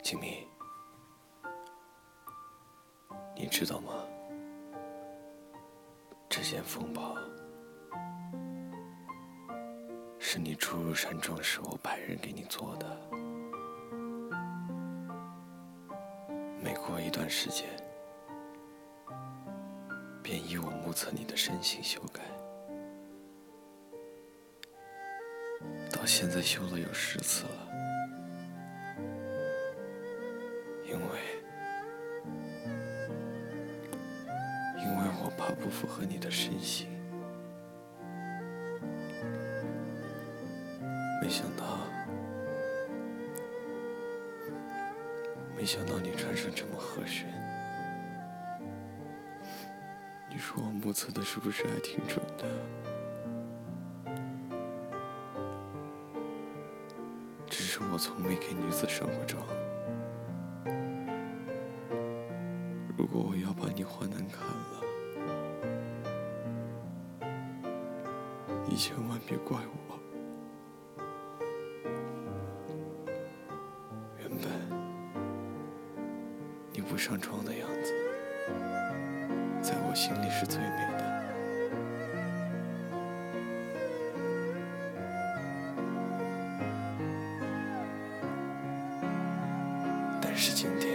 静谧，你知道吗？这件风暴是你初入山庄时我派人给你做的。每过一段时间，便依我目测你的身形修改，到现在修了有10次了。因为我怕不符合你的身形。没想到你穿上这么合身。你说我目测的是不是还挺准的？只是我从没给女子上过妆。如果我要把你画难看了，你千万别怪我。原本你不上妆的样子，在我心里是最美的。但是今天，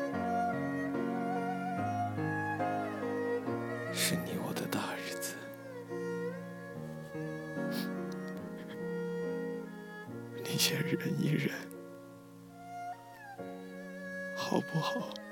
是你我的大日子，你先忍一忍，好不好？